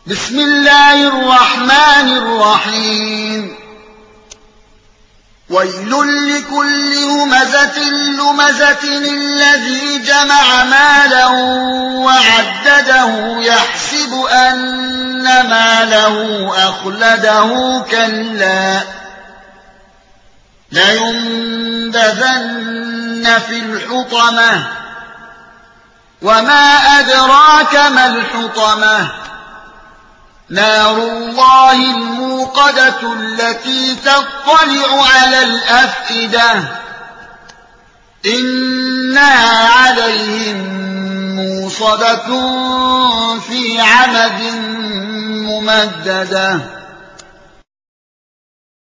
بسم الله الرحمن الرحيم ويل لكل همزة لمزة الذي جمع مالا وعدده يحسب أن ماله أخلده كلا لينبذن في الحطمة وما أدراك ما الحطمة نار الله الموقدة التي تطلع على الأفئدة إنها عليهم موصدة في عمد ممددة.